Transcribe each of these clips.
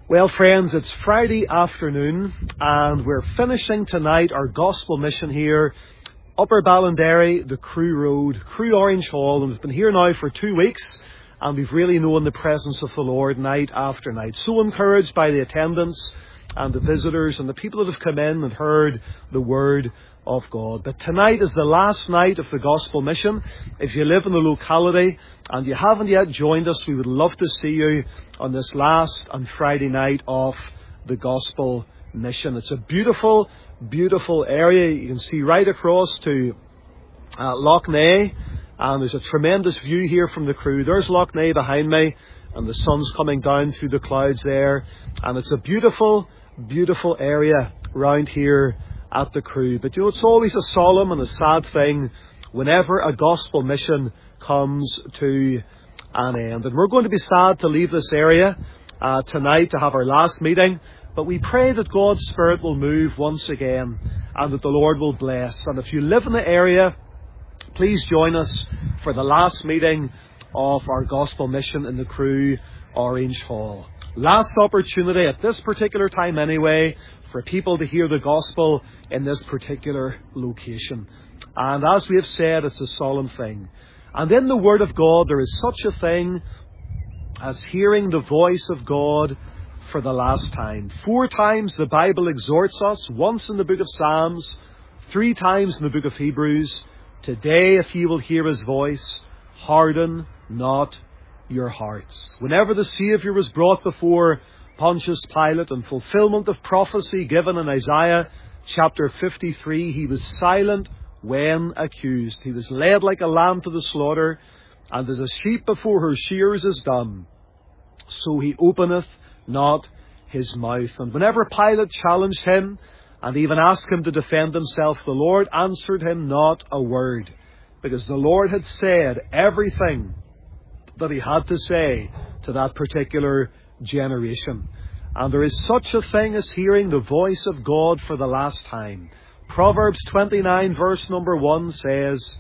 Well, friends, it's Friday afternoon, and we're finishing tonight our gospel mission here, Upper Ballinderry, the Crew Road, Crew Orange Hall, and we've been here now for 2 weeks, and we've really known the presence of the Lord night after night. So encouraged by the attendance and the visitors and the people that have come in and heard the Word of God. But tonight is the last night of the gospel mission. If you live in the locality and you haven't yet joined us, we would love to see you on this last and Friday night of the gospel mission. It's a beautiful, beautiful area. You can see right across to Loch Ney, and there's a tremendous view here from the Crew. There's Loch Ney behind me, and the sun's coming down through the clouds there, and it's a beautiful, beautiful area round here at the Crew. But you know, it's always a solemn and a sad thing whenever a gospel mission comes to an end. And we're going to be sad to leave this area tonight to have our last meeting, but we pray that God's Spirit will move once again and that the Lord will bless. And if you live in the area, please join us for the last meeting of our gospel mission in the Crew Orange Hall. Last opportunity at this particular time anyway for people to hear the gospel in this particular location. And as we have said, it's a solemn thing. And in the Word of God, there is such a thing as hearing the voice of God for the last time. 4 times the Bible exhorts us, once in the book of Psalms, 3 times in the book of Hebrews. Today, if ye will hear His voice, harden not your hearts. Whenever the Saviour was brought before Pontius Pilate in fulfillment of prophecy given in Isaiah chapter 53, He was silent when accused. He was led like a lamb to the slaughter, and as a sheep before her shears is dumb, so He openeth not His mouth. And whenever Pilate challenged Him and even asked Him to defend Himself, the Lord answered him not a word, because the Lord had said everything that He had to say to that particular generation. And there is such a thing as hearing the voice of God for the last time. Proverbs 29 verse number 1 says,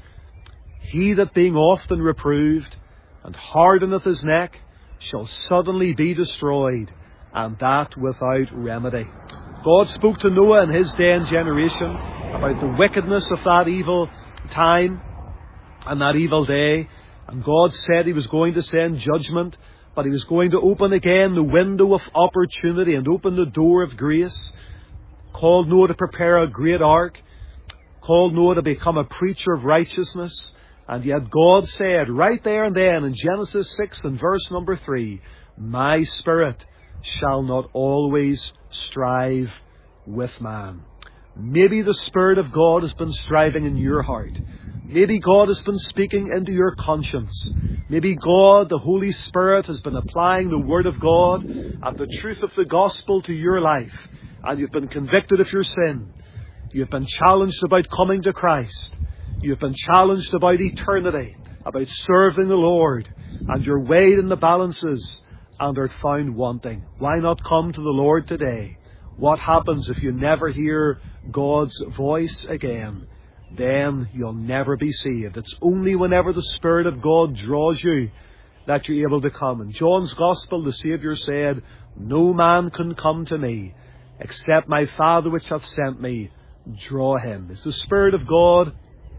He that being often reproved and hardeneth his neck shall suddenly be destroyed, and that without remedy. God spoke to Noah in his day and generation about the wickedness of that evil time and that evil day. And God said He was going to send judgment, but He was going to open again the window of opportunity and open the door of grace. Called Noah to prepare a great ark. Called Noah to become a preacher of righteousness. And yet God said right there and then in Genesis 6 and verse number 3, My Spirit shall not always strive with man. Maybe the Spirit of God has been striving in your heart. Maybe God has been speaking into your conscience. Maybe God, the Holy Spirit, has been applying the Word of God and the truth of the gospel to your life. And you've been convicted of your sin. You've been challenged about coming to Christ. You've been challenged about eternity, about serving the Lord. And you're weighed in the balances and are found wanting. Why not come to the Lord today? What happens if you never hear God's voice again? Then you'll never be saved. It's only whenever the Spirit of God draws you that you're able to come. In John's Gospel, the Saviour said, No man can come to me except my Father which hath sent me draw him. It's the Spirit of God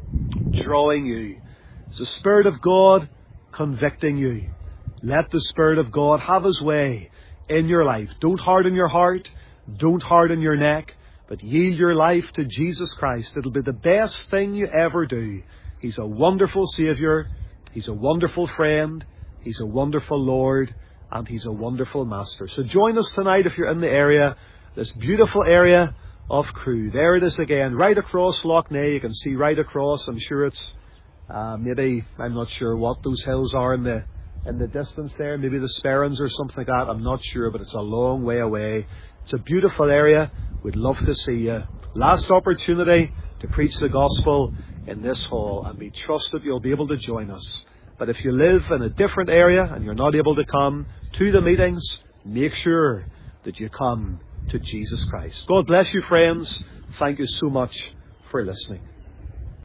drawing you. It's the Spirit of God convicting you. Let the Spirit of God have His way in your life. Don't harden your heart. Don't harden your neck. But yield your life to Jesus Christ. It'll be the best thing you ever do. He's a wonderful Saviour. He's a wonderful friend. He's a wonderful Lord. And He's a wonderful Master. So join us tonight if you're in the area. This beautiful area of Crew. There it is again. Right across Loch Ney. You can see right across. I'm sure it's maybe, I'm not sure what those hills are in the distance there. Maybe the Sperrins or something like that. I'm not sure, but it's a long way away. It's a beautiful area. We'd love to see you. Last opportunity to preach the gospel in this hall, and we trust that you'll be able to join us. But if you live in a different area and you're not able to come to the meetings, make sure that you come to Jesus Christ. God bless you, friends. Thank you so much for listening.